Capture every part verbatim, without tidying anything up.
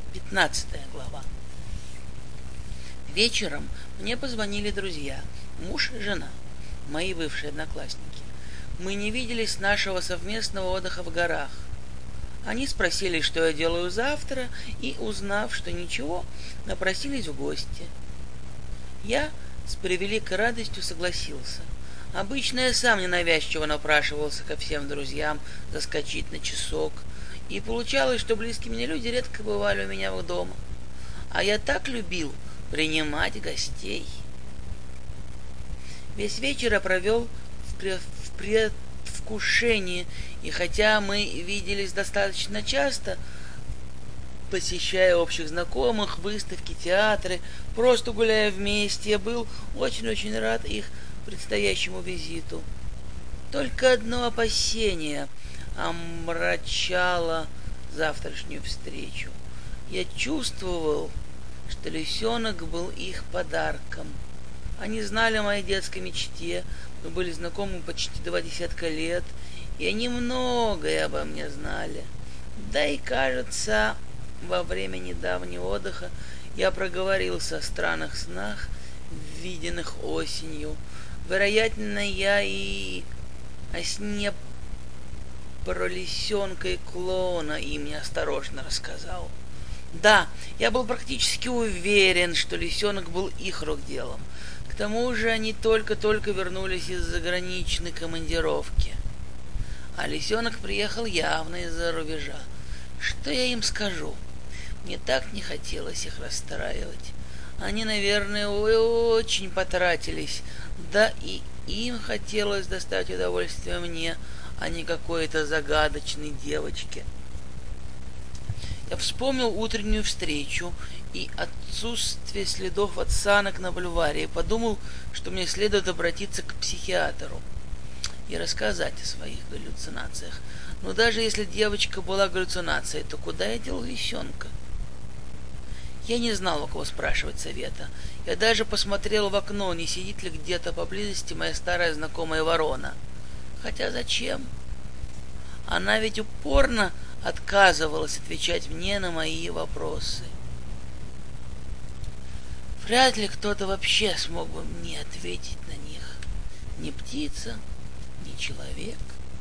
Пятнадцатая глава. Вечером мне позвонили друзья, муж и жена, мои бывшие одноклассники. Мы не виделись с нашего совместного отдыха в горах. Они спросили, что я делаю завтра, и, узнав, что ничего, напросились в гости. Я с превеликой радостью согласился. Обычно я сам ненавязчиво напрашивался ко всем друзьям заскочить на часок, и получалось, что близкие мне люди редко бывали у меня дома. А я так любил принимать гостей. Весь вечер я провел в, пред... в предвкушении, и хотя мы виделись достаточно часто, посещая общих знакомых, выставки, театры, просто гуляя вместе, я был очень-очень рад их предстоящему визиту. Только одно опасение омрачало завтрашнюю встречу. Я чувствовал, что лисенок был их подарком. Они знали о моей детской мечте, мы были знакомы почти два десятка лет, и они многое обо мне знали. Да и, кажется, во время недавнего отдыха я проговорился о странных снах, виденных осенью. Вероятно, я и о сне про лисенка и клоуна им неосторожно рассказал. Да, я был практически уверен, что лисенок был их рук делом. К тому же они только-только вернулись из заграничной командировки. А лисенок приехал явно из-за рубежа. Что я им скажу? Мне так не хотелось их расстраивать. Они, наверное, очень потратились. Да и им хотелось доставить удовольствие мне, а не какой-то загадочной девочке. Я вспомнил утреннюю встречу и отсутствие следов от санок на бульваре и подумал, что мне следует обратиться к психиатру и рассказать о своих галлюцинациях. Но даже если девочка была галлюцинацией, то куда я дел лисенка? Я не знал, у кого спрашивать совета. Я даже посмотрел в окно, не сидит ли где-то поблизости моя старая знакомая ворона. Хотя зачем? Она ведь упорно отказывалась отвечать мне на мои вопросы. Вряд ли кто-то вообще смог бы мне ответить на них. Ни птица, ни человек.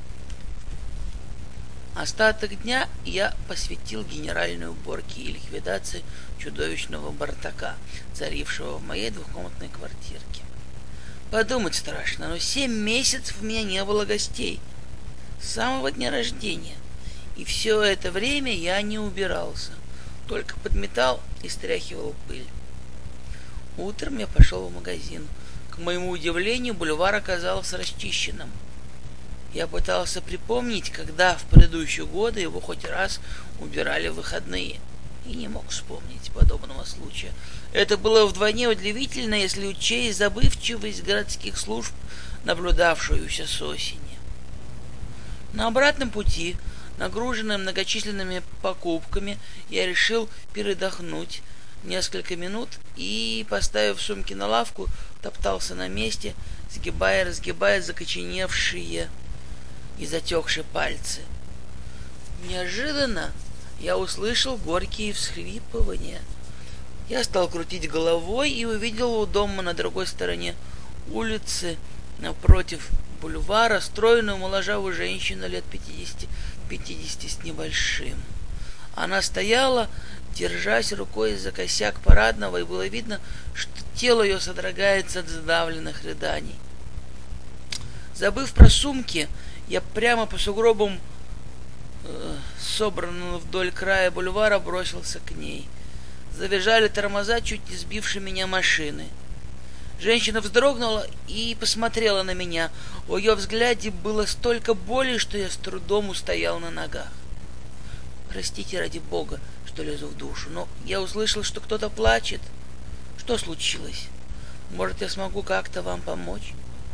Остаток дня я посвятил генеральной уборке и ликвидации чудовищного бардака, царившего в моей двухкомнатной квартирке. Подумать страшно, но семь месяцев у меня не было гостей. С самого дня рождения. И все это время я не убирался, только подметал и стряхивал пыль. Утром я пошел в магазин. К моему удивлению, бульвар оказался расчищенным. Я пытался припомнить, когда в предыдущие годы его хоть раз убирали в выходные, и не мог вспомнить подобного случая. Это было вдвойне удивительно, если учесть забывчивость городских служб, наблюдавшуюся с осени. На обратном пути, нагруженный многочисленными покупками, я решил передохнуть несколько минут и, поставив сумки на лавку, топтался на месте, сгибая и разгибая закоченевшие и затекшие пальцы. Неожиданно я услышал горькие всхлипывания. Я стал крутить головой и увидел у дома на другой стороне улицы, напротив бульвара, стройную моложавую женщину лет пятидесяти, пятидесяти с небольшим. Она стояла, держась рукой за косяк парадного, и было видно, что тело ее содрогается от задавленных рыданий. Забыв про сумки, я прямо по сугробам, э, собранным вдоль края бульвара, бросился к ней. Завизжали тормоза чуть не сбившие меня машины. Женщина вздрогнула и посмотрела на меня. В ее взгляде было столько боли, что я с трудом устоял на ногах. Простите, ради бога, что лезу в душу, но я услышал, что кто-то плачет. Что случилось? Может, я смогу как-то вам помочь?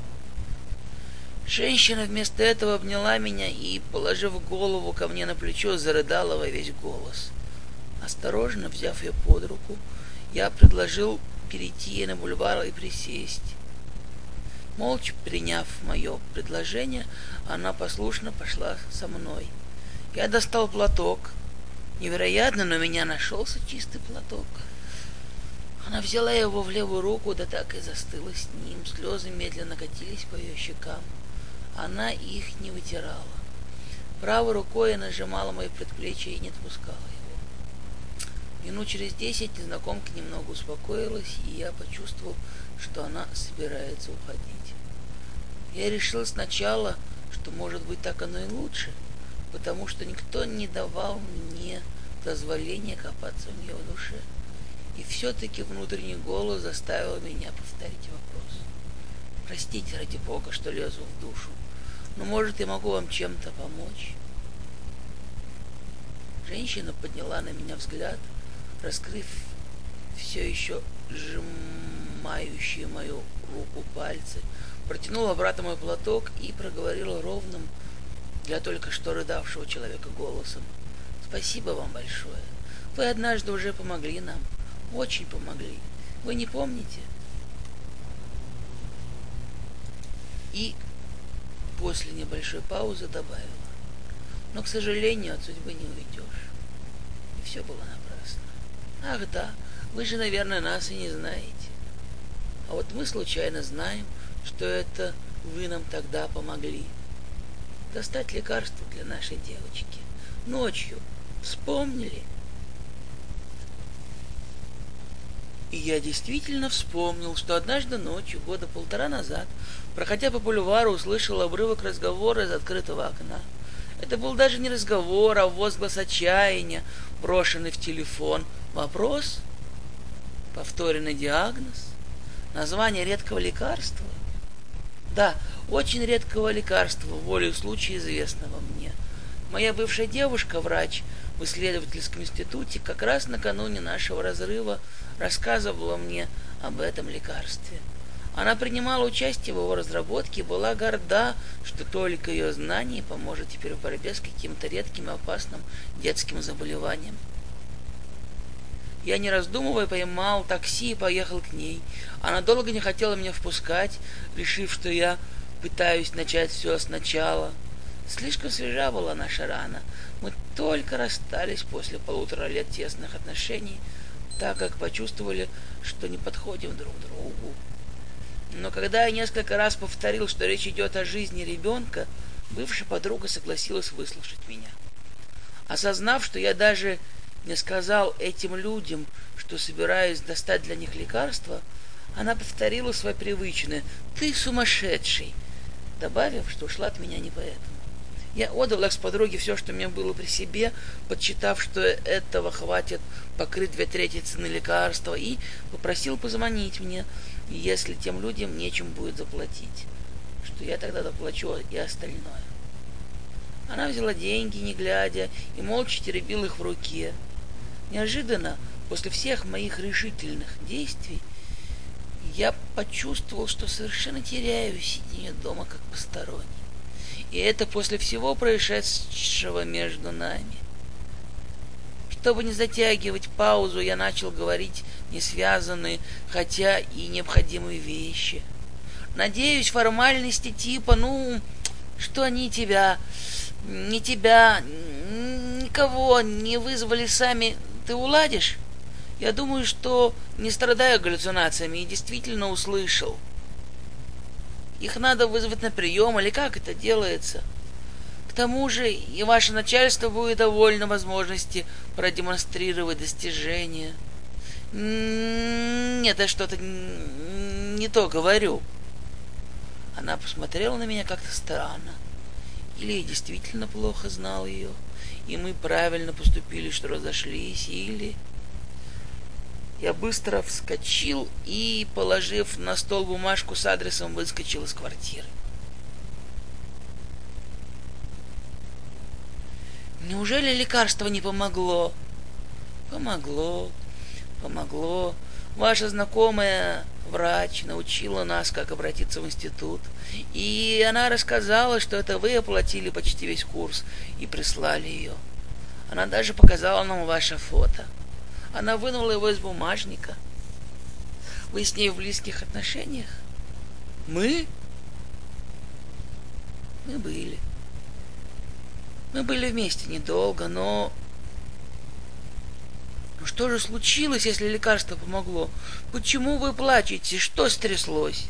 Женщина вместо этого обняла меня и, положив голову ко мне на плечо, зарыдала во весь голос. Осторожно взяв ее под руку, я предложил перейти ей на бульвар и присесть. Молча приняв мое предложение, она послушно пошла со мной. Я достал платок, Невероятно, но у меня нашелся чистый платок. Она взяла его в левую руку, да так и застыла с ним. Слезы медленно катились по ее щекам. Она их не вытирала. Правой рукой я нажимала мои предплечья и не отпускала его. Минут через десять незнакомка немного успокоилась, и я почувствовал, что она собирается уходить. Я решил сначала, что может быть так оно и лучше, потому что никто не давал мне дозволения копаться у нее в душе. И все-таки внутренний голос заставил меня повторить вопрос. Простите, ради Бога, что лезу в душу, но, может, я могу вам чем-то помочь? Женщина подняла на меня взгляд, раскрыв все еще сжимающие мою руку пальцы, протянула обратно мой платок и проговорила ровным для только что рыдавшего человека голосом. Спасибо вам большое. Вы однажды уже помогли нам. Очень помогли. Вы не помните? И после небольшой паузы добавила. Но, к сожалению, от судьбы не уйдешь. И все было напрасно. Ах да, вы же, наверное, нас и не знаете. А вот мы случайно знаем, что это вы нам тогда помогли достать лекарство для нашей девочки. Ночью. Вспомнили? И я действительно вспомнил, что однажды ночью, года полтора назад, проходя по бульвару, услышал обрывок разговора из открытого окна. Это был даже не разговор, а возглас отчаяния, брошенный в телефон. Вопрос? Повторенный диагноз? Название редкого лекарства? Да, очень редкого лекарства, волею случая известного мне. Моя бывшая девушка, врач в исследовательском институте, как раз накануне нашего разрыва рассказывала мне об этом лекарстве. Она принимала участие в его разработке и была горда, что только ее знание поможет теперь в борьбе с каким-то редким и опасным детским заболеванием. Я, не раздумывая, поймал такси и поехал к ней. Она долго не хотела меня впускать, решив, что я пытаюсь начать все сначала. Слишком свежа была наша рана. Мы только расстались после полутора лет тесных отношений, так как почувствовали, что не подходим друг другу. Но когда я несколько раз повторил, что речь идет о жизни ребенка, бывшая подруга согласилась выслушать меня. Осознав, что я даже не сказал этим людям, что собираюсь достать для них лекарства, она повторила свое привычное «ты сумасшедший», добавив, что ушла от меня не поэтому. Я отдал экс-подруге все, что у меня было при себе, подсчитав, что этого хватит покрыть две трети цены лекарства, и попросил позвонить мне, если тем людям нечем будет заплатить, что я тогда доплачу и остальное. Она взяла деньги, не глядя, и молча теребила их в руке. Неожиданно, после всех моих решительных действий, я почувствовал, что совершенно теряю сидение дома как посторонний. И это после всего происшедшего между нами. Чтобы не затягивать паузу, я начал говорить несвязанные, хотя и необходимые вещи. Надеюсь, формальности типа, ну, что они тебя, не тебя, никого не вызвали сами, ты уладишь? Я думаю, что не страдаю галлюцинациями и действительно услышал. Их надо вызвать на прием, или как это делается? К тому же и ваше начальство будет довольно возможности продемонстрировать достижения. Нет, я что-то не то говорю. Она посмотрела на меня как-то странно. Или я действительно плохо знал ее, и мы правильно поступили, что разошлись, или... Я быстро вскочил и, положив на стол бумажку с адресом, выскочил из квартиры. Неужели лекарство не помогло? Помогло, помогло. Ваша знакомая врач научила нас, как обратиться в институт. И она рассказала, что это вы оплатили почти весь курс и прислали ее. Она даже показала нам ваше фото. Она вынула его из бумажника. Вы с ней в близких отношениях? Мы? Мы были. Мы были вместе недолго, но Ну что же случилось, если лекарство помогло? Почему вы плачете? Что стряслось?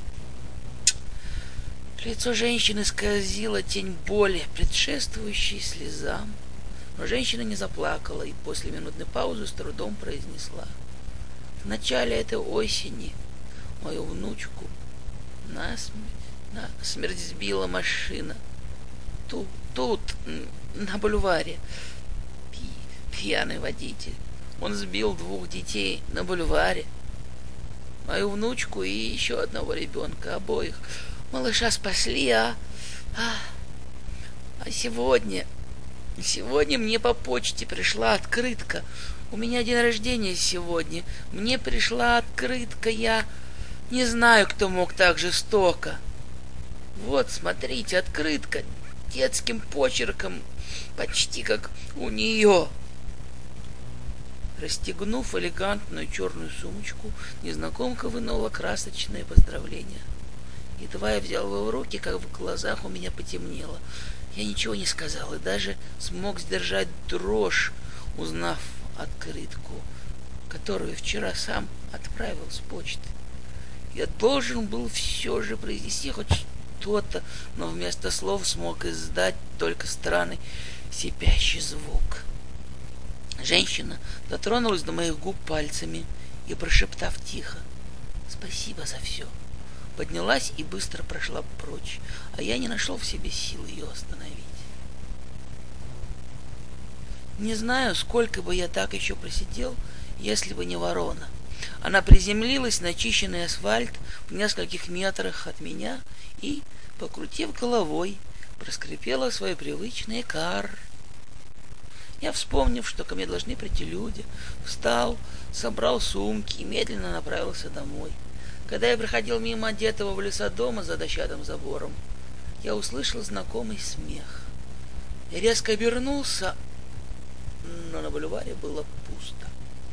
Лицо женщины скользила тень боли, предшествующей слезам. Но женщина не заплакала и после минутной паузы с трудом произнесла: в начале этой осени мою внучку насмерть, насмерть сбила машина. Тут, тут, на бульваре. Пи, пьяный водитель. Он сбил двух детей на бульваре. Мою внучку и еще одного ребенка, обоих. Малыша спасли, а... А, а сегодня... Сегодня мне по почте пришла открытка. У меня день рождения сегодня. Мне пришла открытка. Я не знаю, кто мог так жестоко. Вот, смотрите, открытка детским почерком, почти как у нее. Расстегнув элегантную черную сумочку, незнакомка вынула красочное поздравление. Едва я взял его в руки, как в глазах у меня потемнело. Я ничего не сказал и даже смог сдержать дрожь, узнав открытку, которую вчера сам отправил с почты. Я должен был все же произнести хоть что-то, но вместо слов смог издать только странный сипящий звук. Женщина дотронулась до моих губ пальцами и, прошептав тихо: «Спасибо за все», поднялась и быстро прошла прочь, а я не нашел в себе сил ее остановить. Не знаю, сколько бы я так еще просидел, если бы не ворона. Она приземлилась на чищенный асфальт в нескольких метрах от меня и, покрутив головой, проскрипела свой привычный кар. Я, вспомнив, что ко мне должны прийти люди, встал, собрал сумки и медленно направился домой. Когда я проходил мимо одетого в леса дома за дощатым забором, я услышал знакомый смех. Я резко обернулся, но на бульваре было пусто.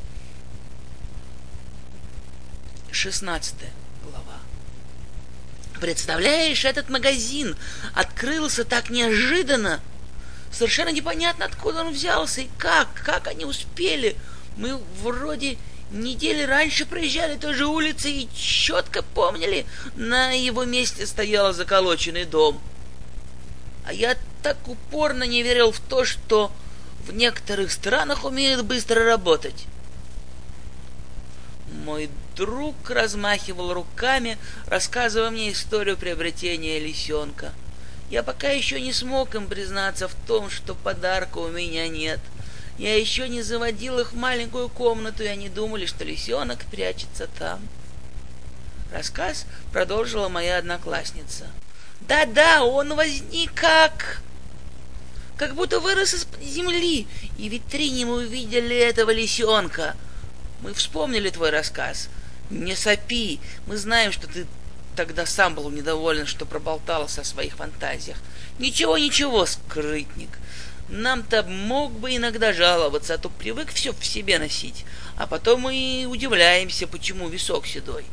Шестнадцатая глава. Представляешь, этот магазин открылся так неожиданно. Совершенно непонятно, откуда он взялся и как, как они успели. Мы вроде недели раньше проезжали той же улицей и четко помнили, на его месте стоял заколоченный дом. А я так упорно не верил в то, что в некоторых странах умеют быстро работать. Мой друг размахивал руками, рассказывая мне историю приобретения лисенка. Я пока еще не смог им признаться в том, что подарка у меня нет. Я еще не заводил их в маленькую комнату, и они думали, что лисенок прячется там. Рассказ продолжила моя одноклассница. Да-да, он возник как... как будто вырос из-под земли, и в витрине мы увидели этого лисенка. Мы вспомнили твой рассказ. Не сопи, мы знаем, что ты тогда сам был недоволен, что проболтался о своих фантазиях. Ничего, ничего, скрытник. Нам-то мог бы иногда жаловаться, а то привык все в себе носить. А потом мы удивляемся, почему висок седой.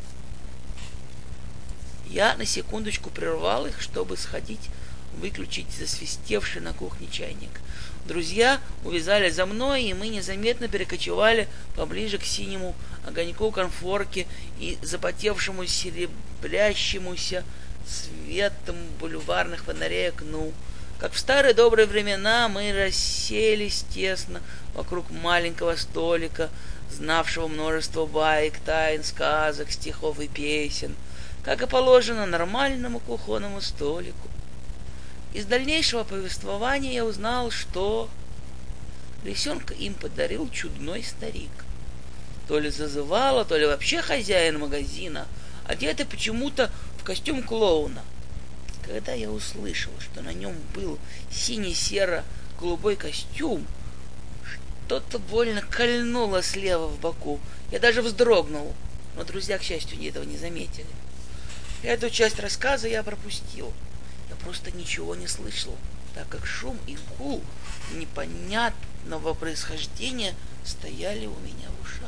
Я на секундочку прервал их, чтобы сходить, выключить засвистевший на кухне чайник. Друзья увязались за мной, и мы незаметно перекочевали поближе к синему огоньку конфорки и запотевшему серебрящемуся светом бульварных фонарей окну. Как в старые добрые времена мы расселись тесно вокруг маленького столика, знавшего множество баек, тайн, сказок, стихов и песен, как и положено нормальному кухонному столику. Из дальнейшего повествования я узнал, что лисенка им подарил чудной старик. То ли зазывало, то ли вообще хозяин магазина, одетый почему-то в костюм клоуна. Когда я услышал, что на нем был сине-серо-голубой костюм, что-то больно кольнуло слева в боку. Я даже вздрогнул, но друзья, к счастью, этого не заметили. Эту часть рассказа я пропустил. Я просто ничего не слышал, так как шум и гул непонятного происхождения стояли у меня в ушах.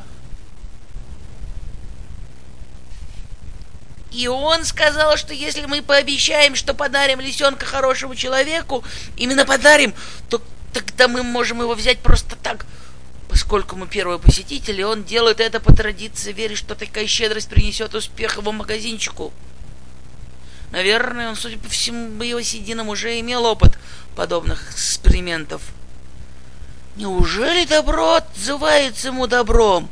И он сказал, что если мы пообещаем, что подарим лисенка хорошему человеку, именно подарим, то тогда мы можем его взять просто так, Поскольку мы первые посетители, он делает это по традиции, верит, что такая щедрость принесет успех его магазинчику. Наверное, он, судя по всему, его сединам уже имел опыт подобных экспериментов. Неужели добро отзывается ему добром?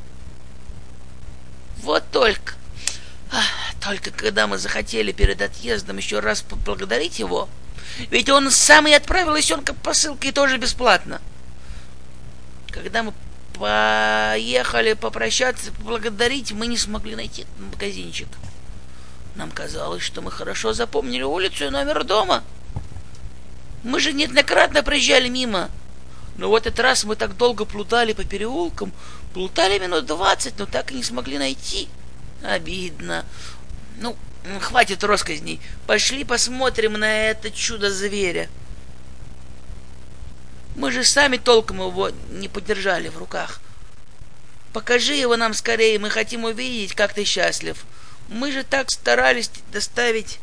Вот только... Только когда мы захотели перед отъездом еще раз поблагодарить его, ведь он сам и отправил лисенка посылкой тоже бесплатно. Когда мы поехали попрощаться, поблагодарить, мы не смогли найти магазинчик. Нам казалось, что мы хорошо запомнили улицу и номер дома. Мы же неоднократно проезжали мимо. Но в этот раз мы так долго плутали по переулкам, плутали минут двадцать, но так и не смогли найти. Обидно. Ну, хватит россказней. Пошли посмотрим на это чудо-зверя. Мы же сами толком его не подержали в руках. Покажи его нам скорее, мы хотим увидеть, как ты счастлив. Мы же так старались доставить...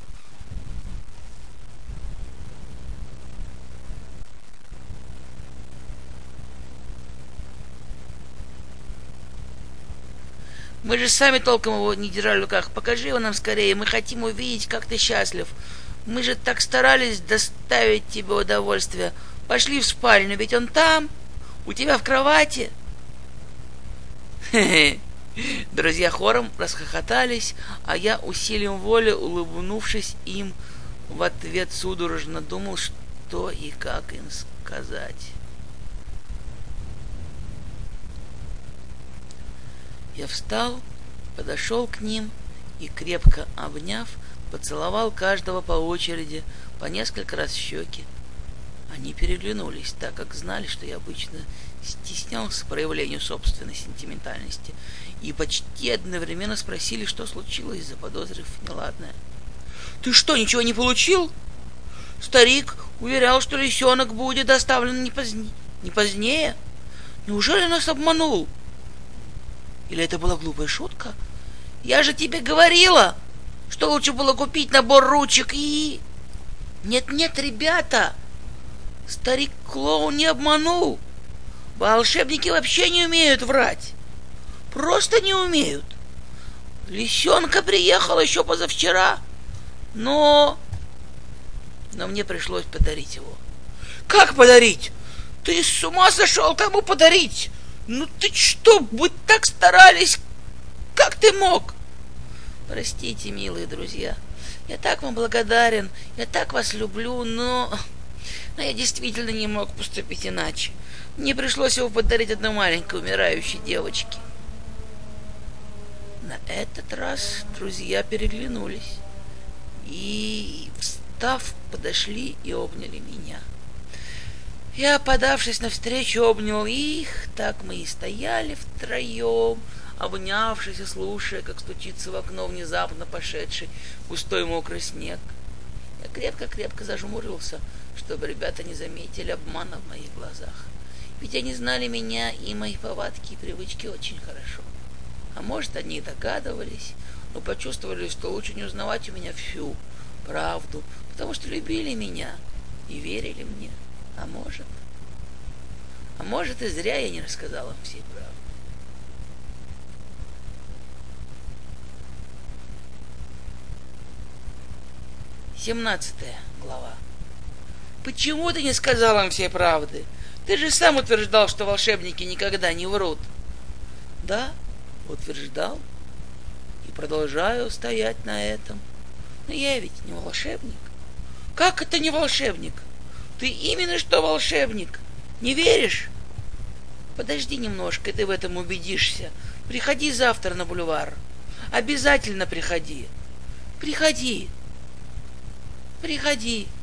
Мы же сами толком его не держали в руках. Покажи его нам скорее, мы хотим увидеть, как ты счастлив. Мы же так старались доставить тебе удовольствие. Пошли в спальню, ведь он там, у тебя в кровати. Хе-хе. Друзья хором расхохотались, а я усилием воли, улыбнувшись им, в ответ судорожно думал, что и как им сказать. Я встал, подошел к ним и, крепко обняв, поцеловал каждого по очереди, по несколько раз в щеки. Они переглянулись, так как знали, что я обычно стеснялся проявлению собственной сентиментальности, и почти одновременно спросили, что случилось, заподозрив неладное. «Ты что, ничего не получил? Старик уверял, что лисенок будет доставлен не, поздне... не позднее. Неужели нас обманул? Или это была глупая шутка? Я же тебе говорила, что лучше было купить набор ручек и... Нет-нет, ребята, старик-клоун не обманул. Волшебники вообще не умеют врать. Просто не умеют. Лисенка приехала еще позавчера, но... Но мне пришлось подарить его. Как подарить? Ты с ума сошел, кому подарить? Ну ты что, вы так старались? Как ты мог? Простите, милые друзья. Я так вам благодарен, я так вас люблю, но... Но я действительно не мог поступить иначе. Мне пришлось его подарить одной маленькой умирающей девочке. На этот раз друзья переглянулись и, встав, подошли и обняли меня. Я, подавшись навстречу, обнял их. Так мы и стояли втроем, обнявшись и слушая, как стучится в окно внезапно пошедший густой мокрый снег. Я крепко-крепко зажмурился, чтобы ребята не заметили обмана в моих глазах. Ведь они знали меня и мои повадки и привычки очень хорошо. А может, они и догадывались, но почувствовали, что лучше не узнавать у меня всю правду, потому что любили меня и верили мне. А может, а может и зря я не рассказал им всей правды. Семнадцатая глава. Почему ты не сказал им всей правды? Ты же сам утверждал, что волшебники никогда не врут. Да, утверждал. И продолжаю стоять на этом. Но я ведь не волшебник. Как это не волшебник? Ты именно что волшебник. Не веришь? Подожди немножко, и ты в этом убедишься. Приходи завтра на бульвар. Обязательно приходи. Приходи. Приходи.